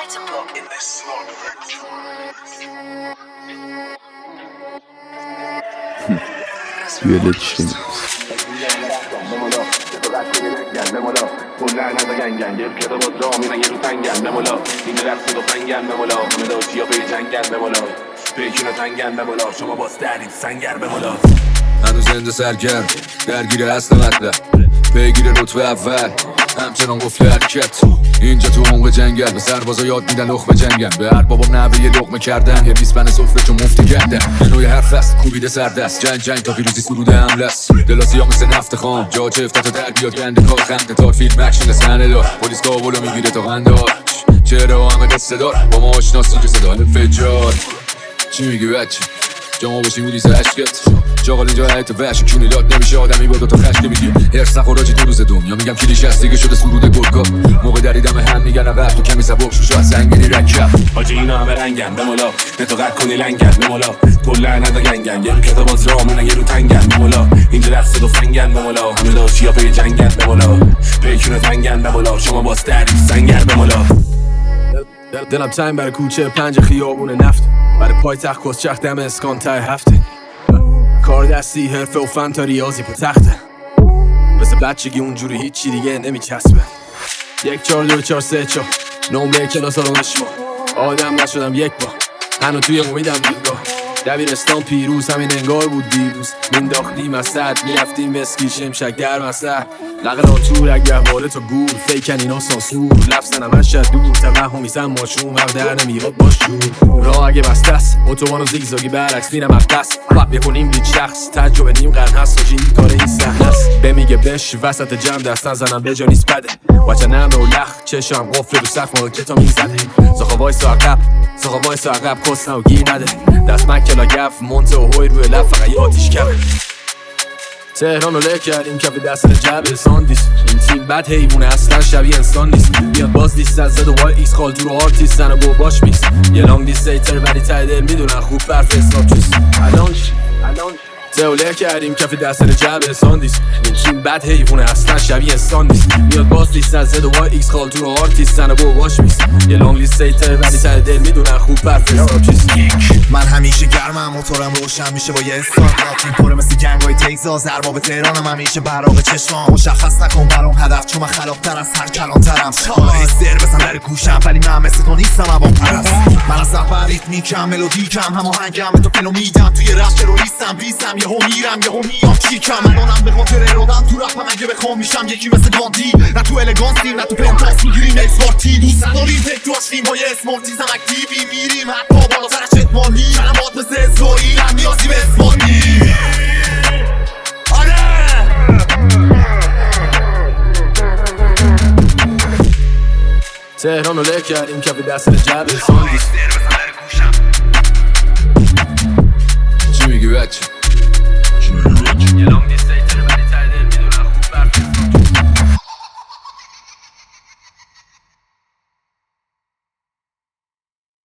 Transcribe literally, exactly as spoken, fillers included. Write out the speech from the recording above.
Böyle düşün. هنوز زنده سرگرم درگیر هستم حتما پیگیر رتبه اول همچنان قفل حرکت اینجا تو عمق جنگل به سربازا یاد میدن لخمه جنگن به هر بابام نوه یه لقمه کردن یه بیسپن سفره چون مفتی گردن یه نوع حرف است کوبیده سردست جنگ جنگ تا پیروزی سروده حمله است دلاسی ها مثل نفت خام جا چه افتت در بیاد گنده کار خنده تا فیلم اکشن سنه دار پلیس کابلو میگیره تا قندار چهره همه قصه دار با ما آشناسی که صدا فجار چی میگی بچه جامو باشی میریزه عشقت جاغال اینجا حیط وحش کونی لات نمیشه آدمی با دوتا خشک میگی هرس نخوراجی دو روز دنیا میگم کلیش هست دیگه شده سرود گرگا موقع دریدم هم میگن وقت تو کمی سبک شوشو از سنگینی رکب حاجی اینا همه رنگن بمولا نتو قد کنی لنگن بمولا کلا ندا گنگن یه رو کتاب از رامونن یه رو تنگن بمولا اینجا رقص دو فنگن بمولا همه لاشیا پی جنگن بمولا پیکون تنگن بمولا شما باز دریف سنگر بمولا دلم تایم برای کوچه پنج خیابون نفت برای پای تخت کسچخ دم اسکان تای هفته کار دستی حرفه و فن تا ریاضی پا تخته مثل بچگی اونجوری هیچی دیگه نمیچسبه یک چار دو چار سه چار نمره کلاس ها رو نشما آدم نشدم یک با هنو توی امیدم دیگاه دبیرستان پیروز همین انگار بود دیروز مینداختیم از سد میرفتیم مسکی شمشک در مسد لقل آتور اگه واره تا گور فیکن اینا سانسور لفظن همه شد دور توهم میزن ماشروم هم در نمیاد باش جور راه اگه بسته است اتوبان و زیگزاگی برعکس میرم اقدس وقت بکنیم لیت شخص تجربه نیم قرن هست و جین کار این سحن است بمیگه بش وسط جمع دستن زنم به جا نیست بده وچه نمه و لخ چشم قفل رو سقف ما کتا میزده زاخا وایسا عقب زاخا وایسا عقب کسنه و گیر نده دست مکه گف مونته و هوی روی لب فقط یه آتیش کمه تهران رو له کردیم کف دست جبه ساندیس این تیم بد حیوونه اصلا شبیه انسان نیست بیاد باز لیست از زد و وای ایکس خال تو رو آرتیستن و گو باش میکس یه لانگ دیستیتر ولی ته دل میدونن خوب برف اسناب چیست الان چی؟ الان چی؟ له کردیم کف دست جبه ساندیس این تیم بد حیوونه اصلا شبیه انسان نیست بیاد باز لیست از زد و وای ایکس خال تو رو آرتیستن و گو باش میکس یه لانگ دیستیتر ولی ته دل میدونن خوب برف اسناب چیست من همیشه گرمم موتورم روشن میشه با یه استارت این پره مثل جنگای تگزاس ارباب تهرانم همیشه براق چشمام مشخص نکن برام هدف چون من خلاق‌تر از هر کلان‌ترم حالا سر بزن در گوشم ولی من مثل تو نیستم عوام پرست من از اول ریتمیکم ملودیکم هماهنگم به تو فلو میدم توی رشت تروریستم بیستم یهو میرم یهو میام کیکم الانم به خاطر ارادم تو رپم اگه بخوام میشم یکی مثل گاندی نه تو الگانسی نه تو پنتاس میگیریم اکسپارتی دوست نداریم فکر تو اشکیم با یه اسمارتیزم اکتیوی میریم حتی بالاتر از مالی کلمات مثل اسرائیل هم نیازی به اسمانی آره تهران رو له کردیم کف دست جبه ساندیس چی میگی بچه